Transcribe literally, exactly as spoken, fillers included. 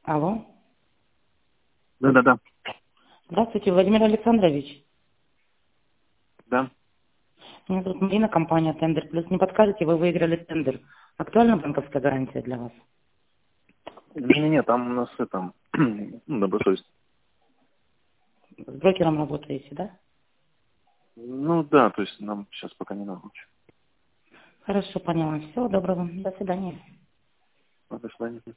Алло. Да-да-да. Здравствуйте, Владимир Александрович. Да. Меня зовут Марина, компания Тендер Плюс. Не подскажете, вы выиграли тендер. Актуальна банковская гарантия для вас? Не-не-не, там у нас это, ну, добросовестно. С брокером работаете, да? Ну да, то есть нам сейчас пока не надо ничего. Хорошо, поняла. Всего доброго. До свидания. Ну, до свидания.